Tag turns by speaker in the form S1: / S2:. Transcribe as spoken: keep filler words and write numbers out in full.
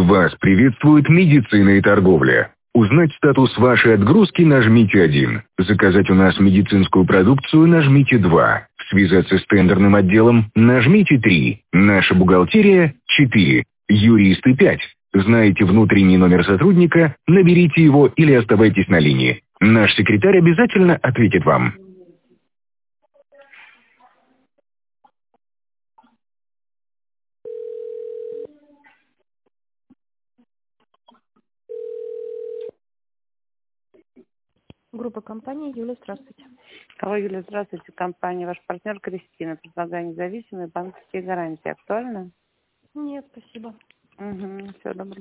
S1: Вас приветствует медицина и торговля. Узнать статус вашей отгрузки нажмите один. Заказать у нас медицинскую продукцию нажмите два. Связаться с тендерным отделом нажмите три. Наша бухгалтерия четыре. Юристы пять. Знаете внутренний номер сотрудника? Наберите его или оставайтесь на линии. Наш секретарь обязательно ответит вам.
S2: Группа компании Юлия, здравствуйте.
S3: Алло, Юля, здравствуйте. Компания «Ваш партнер» Кристина. Предлагаю независимые банковские гарантии. Актуально?
S2: Нет, спасибо.
S3: Угу. Всего доброго.